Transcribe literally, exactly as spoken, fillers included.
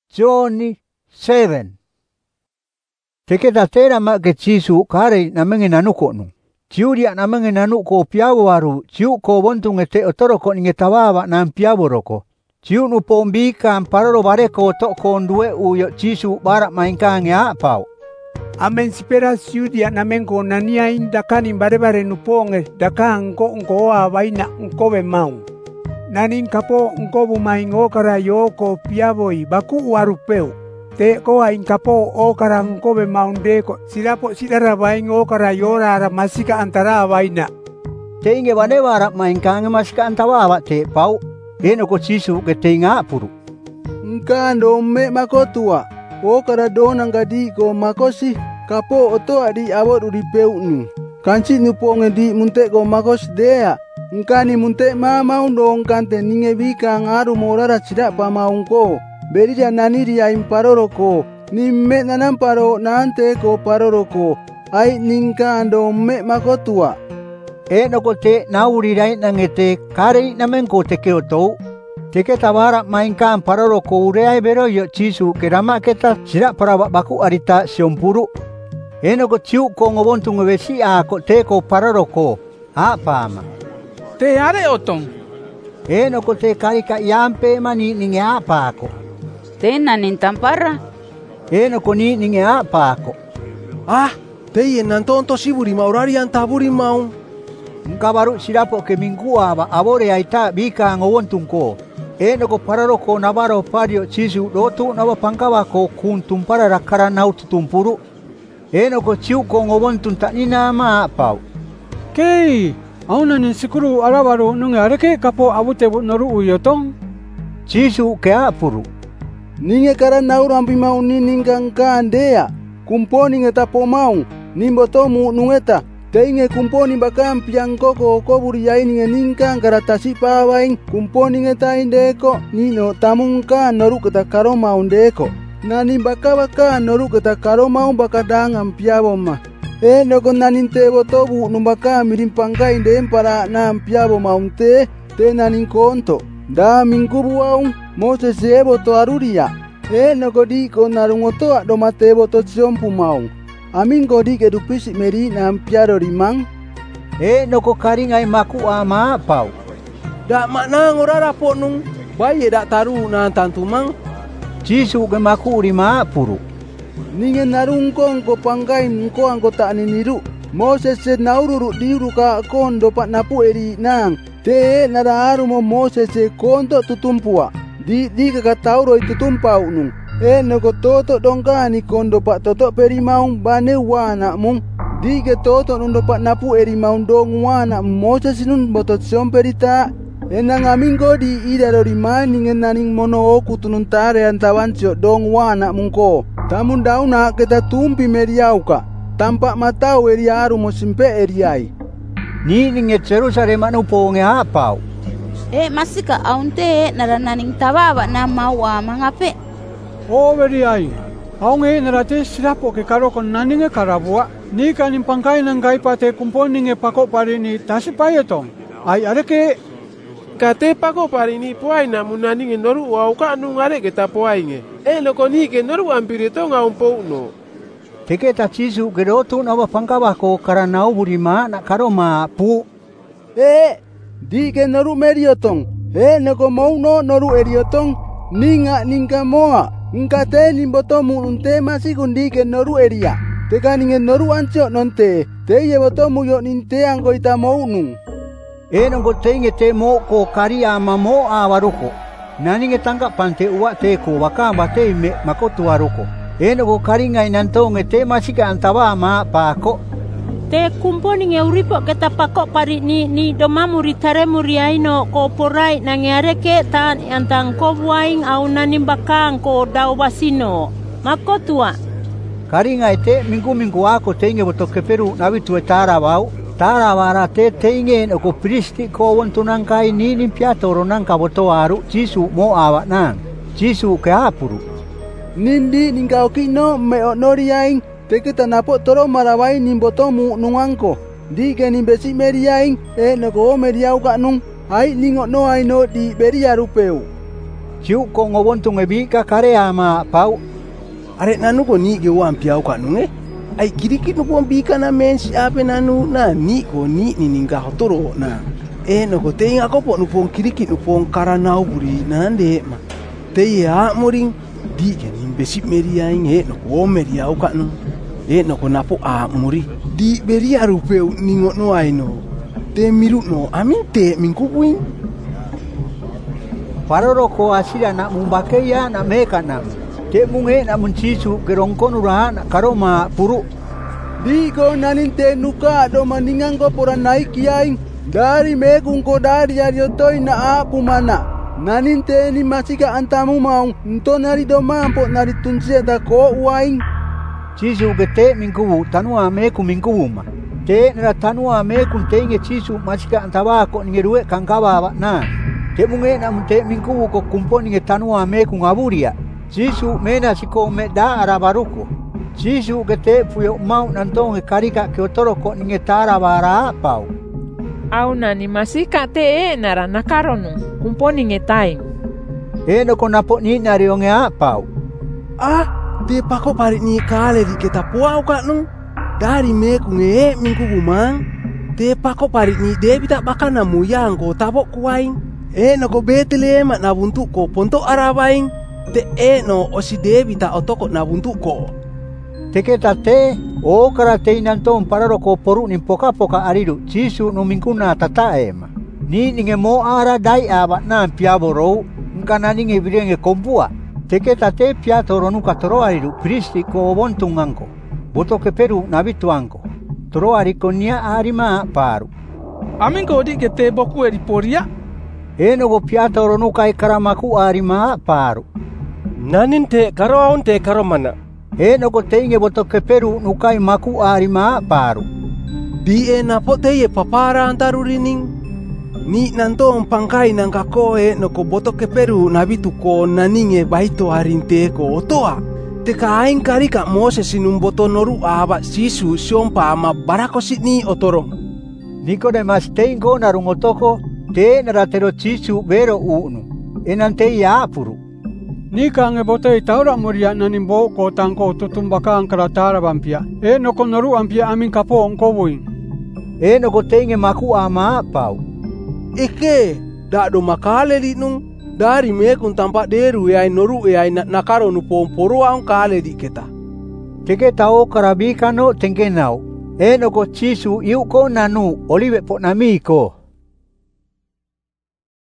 John seven. Teketa tera ma ke chisu kare na mengi nanuko nu. Chiuria na mengi nanuko piawo waru, chiu ko bontu ngete otoroko ngetawawa na piawo roko. Chiu nu pombika amparoro bareko toko ndue uyo chisu bara mainkange a pau. Amen sipera siudia na mengo nania indakani bare bare nuponge daka ngo ngo awaina ngobe mau. Nanin kapo ngobu maingo kara yoko piaboi baku warupeu. Te ko ain kapo o kara ngobe maundeko silapo sidara baingo kara yora ara masika antara awaina. Te inge wane wara mainkange masika antawawa te pau. Eno ko chisu ke te inga puru. Nkando me makotua. O kara dona ngadi ko makosi kapo oto adi awot uripeu nu. Kanchi nuponge di munte ko makos dea. Nkani munte mama undo nkante ninge bika ngaru morara chida pa maungko. Berija naniri ya imparoroko. Ni me nanamparo nante ko paroroko. Ai ninkando me makotua. Eno ko te naurirai nangete kare namenko te keotou. Teke tabara mainkan paroroko ureai bero yo chisu kerama keta sira para baku arita siompuru. Eno ko chiu ko ngobontu ngwesi a ko te ko paroroko. A pama. Te are otong. Eno ko te karika yampe mani ninge a pako. Te nanin tampara. Eno ko ni ninge a pako. Ah, te ye nantonto siburi maurari antaburi maung. Nkabaru sirapo ke mingua ba abore aita bika ngobontunko. Eno ko pararoko nabaro pario chisu dotu naba pangkawa ko kuntum para rakara nautu tumpuru. Eno ko chiu ko ngobontun tanina ma pau. Kei, auna ni sikuru arabaru nunge areke kapo abute noru uyotong. Chisu ke apuru. Ninge kara nauru ampi mau ni ningkang kandea. Kumponi ngeta po mau. Nimbotomu nungeta. Teinge kumponi bakam piang koko koburi yai ninge ningkang karatasi pawaing. Kumponi ngeta indeko. Nino tamungka noru keta karo mau ndeko. Nani baka baka noru keta karo mau bakadang ampiabo ma. E noko nanin te botobu numbaka mirimpangka indem para na ampiabo maunte. Te nanin konto. Da mingkubu waung. Mose se boto aruria. E noko di ko narungoto adomate boto tsiompu maung. Amin godi ke dupisi meri na ampiaro rimang. E noko karingai maku ama pau. Da makna ngorara po nung. Baye dak taru na tantumang. Chisu ke maku rima puru. Ninge narungkong ko pangkain ko anggota niniru. Moses se naururu diuru ka kon dopat napu eri nang. Te naraharu mo Moses se konto tutumpua. Di di kakatauro itu tumpau nung. E noko toto dongkani kondo pak toto peri maung bane wana mung. Di ke toto nundo pak napu eri maung dong wana Moses sinun botot siom perita. Enang amingo di ida dori maning enaning mono oku tunun tare antawan cio dong wana mungko. Tamun dauna kita tumpi meriauka. Tampak matau eri aru mo simpe eriai. Ni ninge Jerusalem anu ponge apau. Eh masika aunte narananing tawawa na mawa mangape. Oh beri ai. Aunge narate sirapo ke karo kon naninge karabua. Ni kanin pangkai nang gai pate kumponinge pako pari ni tasi payetong. Ai areke. Kate pako pari ni puai na munaninge noru wa uka anu ngare ke tapuai nge. Eh loko ni ke noru ampirito nga umpo no. Teke ta chisu ke rotu na pangkawa ko karanau burima na karoma pu. Eh, di ke noru meriotong. Eh noko mau no noru eriotong. Ninga ninga moa. Nkate nimbotomu unte masih kundi ke noru eria. Teka ninge noru ancio nonte. Te ye botomu yo ninte anggo ita mau nung. E nongo teinge te mo ko kari ama mo a waruko. Naninge tangka pante uwa te ko wakamba te me makotu waruko. E nongo kari ngai nantonge te masika antawa ma pako. Te kumponi nge uripo keta pako pari ni ni domamu ritare muriaino ko porai nangiareke tan antang ko buaing au nanimbakang ko dau basino. Makotua. Kari ngai te minggu minggu ako teinge botoke peru nabitu etara wau. Tara wara te teinge no ko pristi ko wontunang kai ni nimpiato ronang kaboto aru chisu mo awa nang. Chisu ke apuru. Nindi ningkau kino me onoriaing. Teke tanapo toro marawai nimbotomu nungangko. Di ke nimbesi meriaing. E noko meriau ka nung. Ai ningo no ai no di beria rupeu. Ciu ko ngobontung ebika karea ma pau. Are nanu ko ni ge wan piau ka nunge. Ai kiriki no ko bika na mensi ape nanu na ni ko ni ni ninga hotoro na. E no ko te inga ko po no pon kiriki no pon karanau buri nande ma. Te ya moring di ke ni besi meria inge no ko meria o ka nu. E no ko napo a muri. Di beria rupeu ningo no aino. Te miru no amin te mingkupuin. Paroro ko asira na mumbakeya na meka na. Te munge na munchisu gerongkono ra na karoma puru. Di ko nanin te nuka do maningang ko pura naik yaing. Dari megung ko dari ariotoy na apu mana. Nanin te ni masika antamu maung. Nto nari do mampo nari tunsia da ko waing. Chisu gete mingkubu tanua meku mingkubu ma. Te nara tanua meku tenge chisu masika antaba ko ngerue kankaba na. Te munge na munte mingkubu ko kumponi nge tanua meku ngaburia. Chisu mena siko me da arabaruko. Chisu gete puyo mau nantong e karika ke otoro ko ninge tara bara pau. Au nani masika te e nara nakaronu kumponi nge tai. E no ko napo ni nari onge a pau. Ah, te pako pari ni kale di kita puau ka nung. Dari meku nge mingkubu mang. Te pako pari ni debita baka na muyang ko tabok kuwaing. E no ko betele ma na buntu ko ponto arabaing. Te e no osi debita otoko na buntu ko. Te keta te o kara te inanton pararo ko poru ni poka poka ariru chisu no minkuna tata ema. Ni ninge mo ara dai aba na piaboro nkana ninge birenge kompua. Te keta te piatoro nuka toro ariru kristi ko obontunganko. Boto ke peru nabituanko. Toro ariko nia arima paru. Amin ko di ke te boku eri poria. Eno go piatoro nuka e karamaku arima paru. Nanin te karo aun te karo mana. E no ko te inge boto ke peru nukai maku arima paru. Di e na po te e papara antarurining. Ni nantong pangkai nang kako e no ko boto ke peru nabitu ko naning e baito harinte ko otoa. Te kain karika mose sinum boto noru aba sisu siompa ma barako sitni otorong. Niko de mas te ingo narung otoko te naratero chisu vero unu. Enante ya apuru. Nika nge bote itaura muria nanimbo ko tangko tutumbaka ang karatara bampia. E no konoru ampia amin kapo onkobuin. E no ko tenge maku ama pau. Eke, da do makale di nung. Dari me kun tampak deru e ai noru e ai nakaro nu pomporo ang kale di kita. Teke tao karabika no tenge nau. E no ko chisu iu ko nanu olive po namiko.